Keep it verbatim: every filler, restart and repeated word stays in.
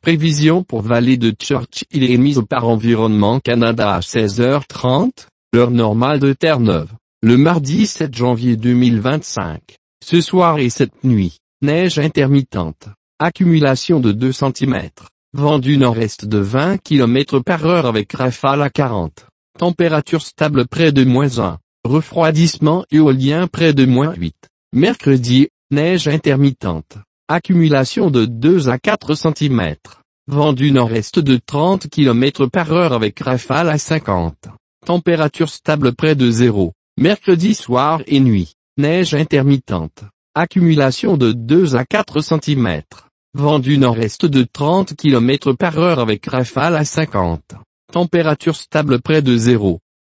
Prévision pour Vallée de Churchill émise par Environnement Canada à seize heures trente, l'heure normale de Terre-Neuve, le mardi sept janvier deux mille vingt-cinq. Ce soir et cette nuit, neige intermittente, accumulation de deux centimètres, vent du nord-est de vingt kilomètres par heure avec rafale à quarante, température stable près de moins un, refroidissement éolien près de moins huit. Mercredi, neige intermittente, accumulation de deux à quatre centimètres, vent du nord-est de trente kilomètres par heure avec rafale à cinquante, température stable près de zéro. Mercredi soir et nuit, neige intermittente, accumulation de deux à quatre centimètres, vent du nord-est de trente kilomètres par heure avec rafale à cinquante, température stable près de zéro.